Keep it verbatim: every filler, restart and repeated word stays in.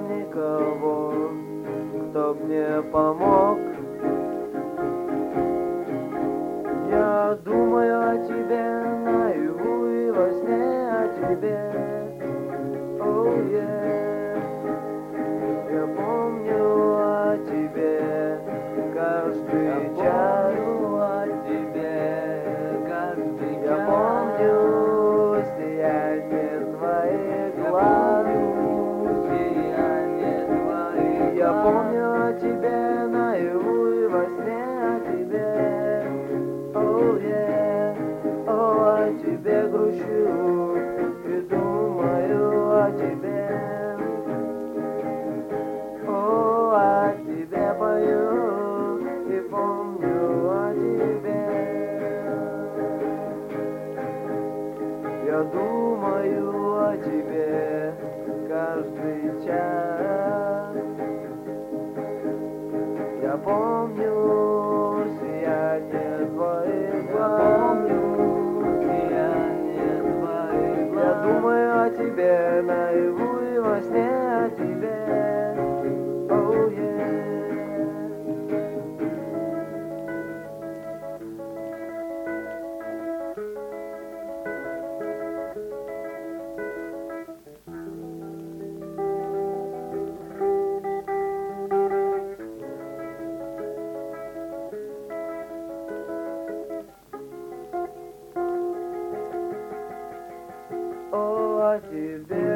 рядом никого, кто мне помог. Я думаю о тебе наяву и во сне о тебе. Oh, yeah. Я помню о тебе каждый Я час. помню о тебе каждый Я час. помню сияние твоих Я глаз. помню сияние твоих Я глаз. помню о тебе наяву и во сне о тебе. Oh, yeah. Oh, о тебе грущу и думаю о тебе. Oh, о тебе пою и помню о тебе. Я думаю о тебе каждый час. Я помню сияние твоих Я глаз. помню сияние твоих глаз. Я думаю о тебе наяву и во сне о тебе. Oh, yeah. О, о тебе